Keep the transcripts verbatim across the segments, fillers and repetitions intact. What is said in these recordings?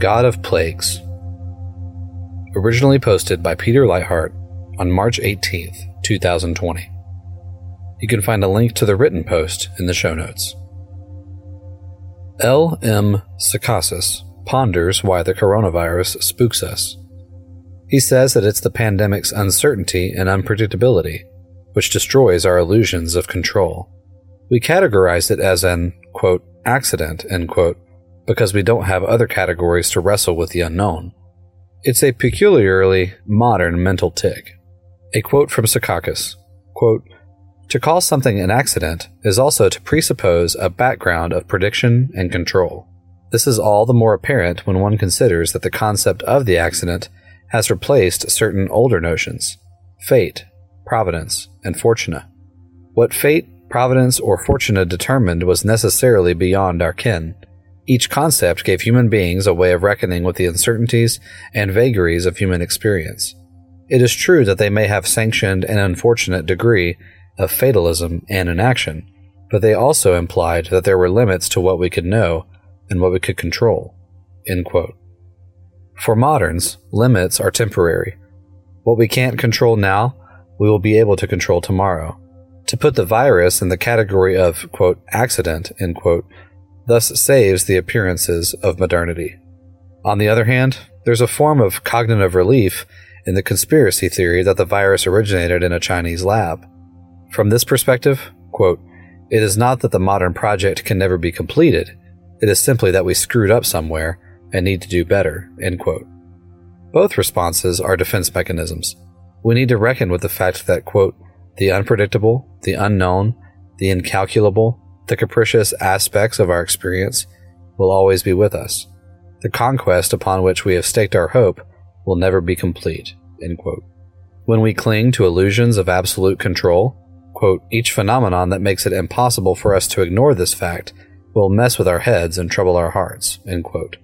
God of Plagues. Originally posted by Peter Lightheart on March eighteenth, twenty twenty. You can find a link to the written post in the show notes. L M Sakasis ponders why the coronavirus spooks us. He says that it's the pandemic's uncertainty and unpredictability which destroys our illusions of control. We categorize it as an, quote, accident, end quote, because we don't have other categories to wrestle with the unknown. It's a peculiarly modern mental tic. A quote from Sakakis, quote, "To call something an accident is also to presuppose a background of prediction and control. This is all the more apparent when one considers that the concept of the accident has replaced certain older notions, fate, providence, and fortuna. What fate, providence, or fortuna determined was necessarily beyond our ken. Each concept gave human beings a way of reckoning with the uncertainties and vagaries of human experience. It is true that they may have sanctioned an unfortunate degree of fatalism and inaction, but they also implied that there were limits to what we could know and what we could control." End quote. For moderns, limits are temporary. What we can't control now, we will be able to control tomorrow. To put the virus in the category of, quote, accident, end quote, thus saves the appearances of modernity. On the other hand, there's a form of cognitive relief in the conspiracy theory that the virus originated in a Chinese lab. From this perspective, quote, "It is not that the modern project can never be completed, it is simply that we screwed up somewhere and need to do better," end quote. Both responses are defense mechanisms. We need to reckon with the fact that, quote, "the unpredictable, the unknown, the incalculable, the capricious aspects of our experience will always be with us. The conquest upon which we have staked our hope will never be complete," end quote. When we cling to illusions of absolute control, quote, "each phenomenon that makes it impossible for us to ignore this fact will mess with our heads and trouble our hearts," end quote.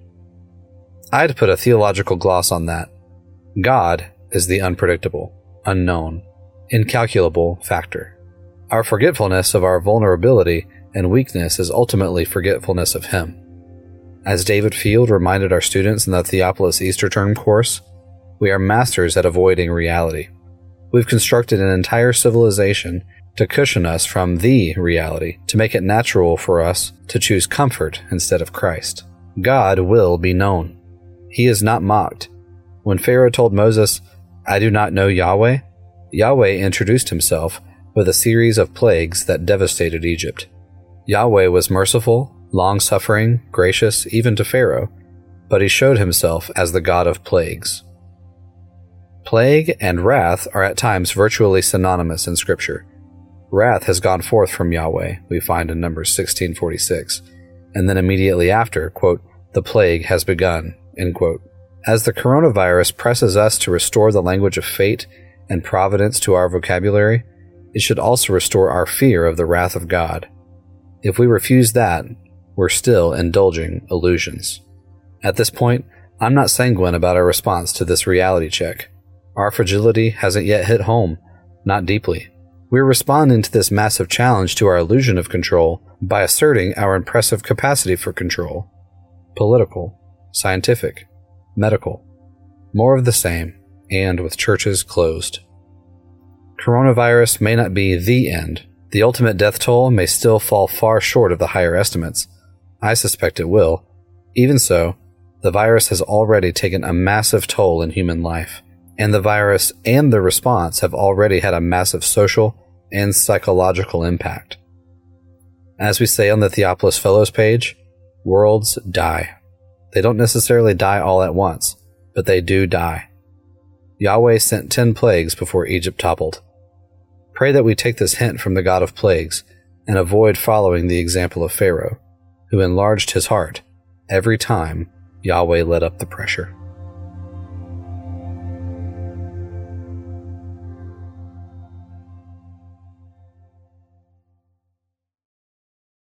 I'd put a theological gloss on that. God is the unpredictable, unknown, incalculable factor. Our forgetfulness of our vulnerability and weakness is ultimately forgetfulness of Him. As David Field reminded our students in the Theopolis Easter term course, we are masters at avoiding reality. We've constructed an entire civilization to cushion us from the reality, to make it natural for us to choose comfort instead of Christ. God will be known. He is not mocked. When Pharaoh told Moses, "I do not know Yahweh," Yahweh introduced Himself with a series of plagues that devastated Egypt. Yahweh was merciful, long-suffering, gracious, even to Pharaoh, but He showed Himself as the God of plagues. Plague and wrath are at times virtually synonymous in Scripture. Wrath has gone forth from Yahweh, we find in Numbers sixteen forty-six, and then immediately after, quote, "the plague has begun," end quote. As the coronavirus presses us to restore the language of fate and providence to our vocabulary, it should also restore our fear of the wrath of God. If we refuse that, we're still indulging illusions. At this point, I'm not sanguine about our response to this reality check. Our fragility hasn't yet hit home, not deeply. We're responding to this massive challenge to our illusion of control by asserting our impressive capacity for control. Political, scientific, medical, more of the same, and with churches closed. Coronavirus may not be the end. The ultimate death toll may still fall far short of the higher estimates. I suspect it will. Even so, the virus has already taken a massive toll in human life, and the virus and the response have already had a massive social and psychological impact. As we say on the Theopolis Fellows page, worlds die. They don't necessarily die all at once, but they do die. Yahweh sent ten plagues before Egypt toppled. Pray that we take this hint from the God of plagues and avoid following the example of Pharaoh, who enlarged his heart every time Yahweh let up the pressure.